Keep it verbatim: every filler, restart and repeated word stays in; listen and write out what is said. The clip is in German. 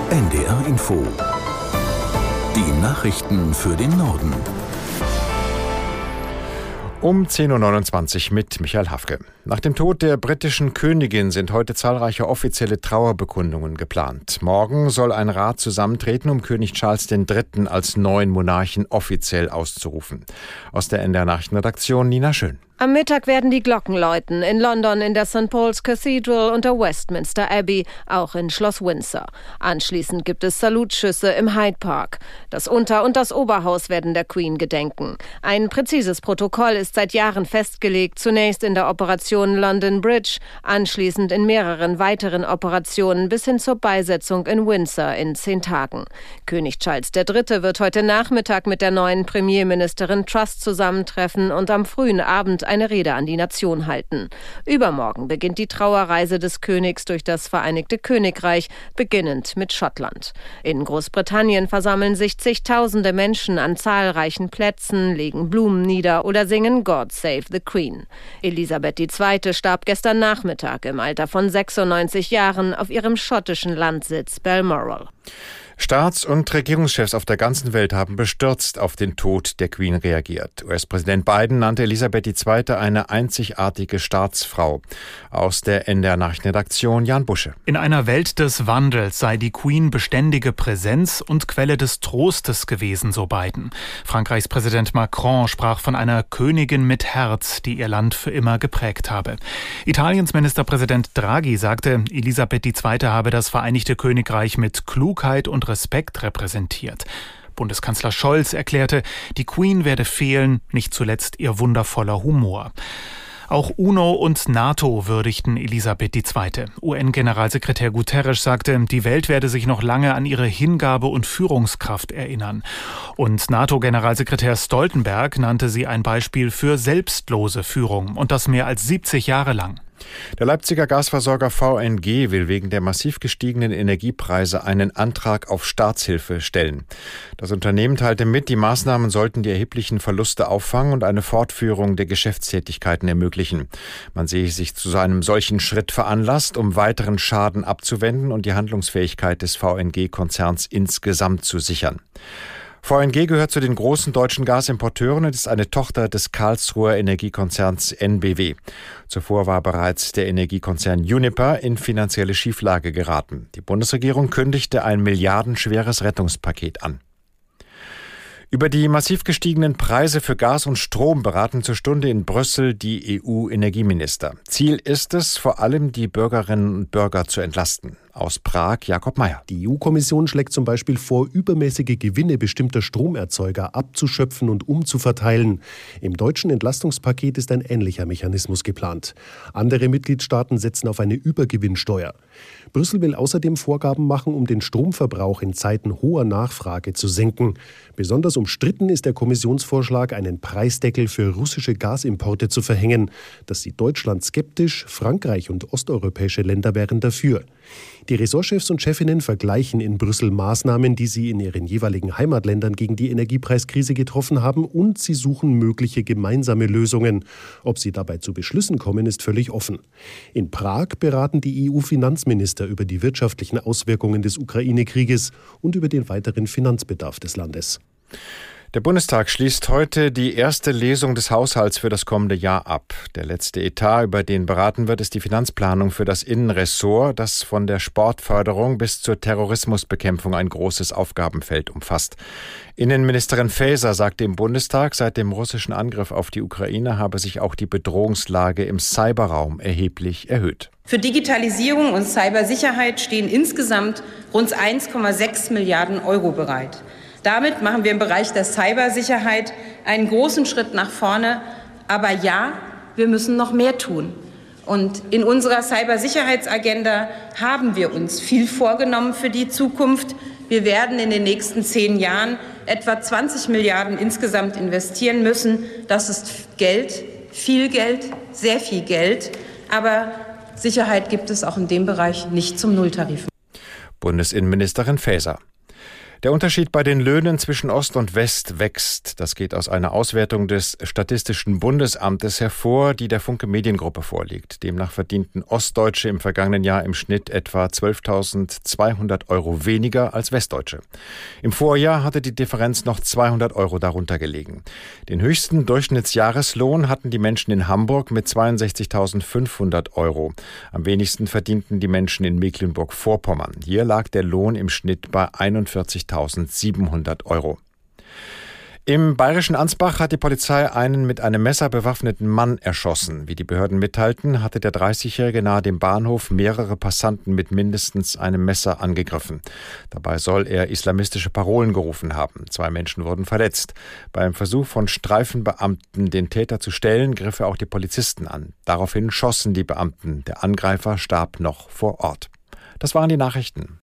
N D R Info. Die Nachrichten für den Norden. Um zehn Uhr neunundzwanzig mit Michael Hafke. Nach dem Tod der britischen Königin sind heute zahlreiche offizielle Trauerbekundungen geplant. Morgen soll ein Rat zusammentreten, um König Charles der Dritte als neuen Monarchen offiziell auszurufen. Aus der N D R-Nachrichtenredaktion Nina Schön. Am Mittag werden die Glocken läuten, in London in der Sankt Paul's Cathedral und der Westminster Abbey, auch in Schloss Windsor. Anschließend gibt es Salutschüsse im Hyde Park. Das Unter- und das Oberhaus werden der Queen gedenken. Ein präzises Protokoll ist seit Jahren festgelegt, zunächst in der Operation London Bridge, anschließend in mehreren weiteren Operationen bis hin zur Beisetzung in Windsor in zehn Tagen. König Charles der Dritte wird heute Nachmittag mit der neuen Premierministerin Truss zusammentreffen und am frühen Abend eine Rede an die Nation halten. Übermorgen beginnt die Trauerreise des Königs durch das Vereinigte Königreich, beginnend mit Schottland. In Großbritannien versammeln sich zigtausende Menschen an zahlreichen Plätzen, legen Blumen nieder oder singen God Save the Queen. Elisabeth die Zweite starb gestern Nachmittag im Alter von sechsundneunzig Jahren auf ihrem schottischen Landsitz Balmoral. Staats- und Regierungschefs auf der ganzen Welt haben bestürzt auf den Tod der Queen reagiert. U S-Präsident Biden nannte Elisabeth die Zweite eine einzigartige Staatsfrau. Aus der N D R-Nachrichtenredaktion Jan Busche. In einer Welt des Wandels sei die Queen beständige Präsenz und Quelle des Trostes gewesen, so Biden. Frankreichs Präsident Macron sprach von einer Königin mit Herz, die ihr Land für immer geprägt habe. Italiens Ministerpräsident Draghi sagte, Elisabeth die Zweite habe das Vereinigte Königreich mit Klugheit und Respekt repräsentiert. Bundeskanzler Scholz erklärte, die Queen werde fehlen, nicht zuletzt ihr wundervoller Humor. Auch UNO und NATO würdigten Elisabeth die Zweite. U N-Generalsekretär Guterres sagte, die Welt werde sich noch lange an ihre Hingabe und Führungskraft erinnern. Und NATO-Generalsekretär Stoltenberg nannte sie ein Beispiel für selbstlose Führung, und das mehr als siebzig Jahre lang. Der Leipziger Gasversorger V N G will wegen der massiv gestiegenen Energiepreise einen Antrag auf Staatshilfe stellen. Das Unternehmen teilte mit, die Maßnahmen sollten die erheblichen Verluste auffangen und eine Fortführung der Geschäftstätigkeiten ermöglichen. Man sehe sich zu einem solchen Schritt veranlasst, um weiteren Schaden abzuwenden und die Handlungsfähigkeit des V N G-Konzerns insgesamt zu sichern. V N G gehört zu den großen deutschen Gasimporteuren und ist eine Tochter des Karlsruher Energiekonzerns N B W. Zuvor war bereits der Energiekonzern Uniper in finanzielle Schieflage geraten. Die Bundesregierung kündigte ein milliardenschweres Rettungspaket an. Über die massiv gestiegenen Preise für Gas und Strom beraten zur Stunde in Brüssel die E U-Energieminister. Ziel ist es, vor allem die Bürgerinnen und Bürger zu entlasten. Aus Prag, Jakob Mayer. Die E U-Kommission schlägt zum Beispiel vor, übermäßige Gewinne bestimmter Stromerzeuger abzuschöpfen und umzuverteilen. Im deutschen Entlastungspaket ist ein ähnlicher Mechanismus geplant. Andere Mitgliedstaaten setzen auf eine Übergewinnsteuer. Brüssel will außerdem Vorgaben machen, um den Stromverbrauch in Zeiten hoher Nachfrage zu senken. Besonders umstritten ist der Kommissionsvorschlag, einen Preisdeckel für russische Gasimporte zu verhängen. Das sieht Deutschland skeptisch, Frankreich und osteuropäische Länder wären dafür. Die Ressortchefs und Chefinnen vergleichen in Brüssel Maßnahmen, die sie in ihren jeweiligen Heimatländern gegen die Energiepreiskrise getroffen haben, und sie suchen mögliche gemeinsame Lösungen. Ob sie dabei zu Beschlüssen kommen, ist völlig offen. In Prag beraten die E U-Finanzminister über die wirtschaftlichen Auswirkungen des Ukraine-Krieges und über den weiteren Finanzbedarf des Landes. Der Bundestag schließt heute die erste Lesung des Haushalts für das kommende Jahr ab. Der letzte Etat, über den beraten wird, ist die Finanzplanung für das Innenressort, das von der Sportförderung bis zur Terrorismusbekämpfung ein großes Aufgabenfeld umfasst. Innenministerin Faeser sagte im Bundestag, seit dem russischen Angriff auf die Ukraine habe sich auch die Bedrohungslage im Cyberraum erheblich erhöht. Für Digitalisierung und Cybersicherheit stehen insgesamt rund eins Komma sechs Milliarden Euro bereit. Damit machen wir im Bereich der Cybersicherheit einen großen Schritt nach vorne. Aber ja, wir müssen noch mehr tun. Und in unserer Cybersicherheitsagenda haben wir uns viel vorgenommen für die Zukunft. Wir werden in den nächsten zehn Jahren etwa zwanzig Milliarden insgesamt investieren müssen. Das ist Geld, viel Geld, sehr viel Geld. Aber Sicherheit gibt es auch in dem Bereich nicht zum Nulltarif. Bundesinnenministerin Faeser. Der Unterschied bei den Löhnen zwischen Ost und West wächst. Das geht aus einer Auswertung des Statistischen Bundesamtes hervor, die der Funke Mediengruppe vorliegt. Demnach verdienten Ostdeutsche im vergangenen Jahr im Schnitt etwa zwölftausendzweihundert Euro weniger als Westdeutsche. Im Vorjahr hatte die Differenz noch zweihundert Euro darunter gelegen. Den höchsten Durchschnittsjahreslohn hatten die Menschen in Hamburg mit zweiundsechzigtausendfünfhundert Euro. Am wenigsten verdienten die Menschen in Mecklenburg-Vorpommern. Hier lag der Lohn im Schnitt bei einundvierzigtausendsiebenhundert Euro. Im bayerischen Ansbach hat die Polizei einen mit einem Messer bewaffneten Mann erschossen. Wie die Behörden mitteilten, hatte der dreißigjährige nahe dem Bahnhof mehrere Passanten mit mindestens einem Messer angegriffen. Dabei soll er islamistische Parolen gerufen haben. Zwei Menschen wurden verletzt. Beim Versuch von Streifenbeamten, den Täter zu stellen, griff er auch die Polizisten an. Daraufhin schossen die Beamten. Der Angreifer starb noch vor Ort. Das waren die Nachrichten.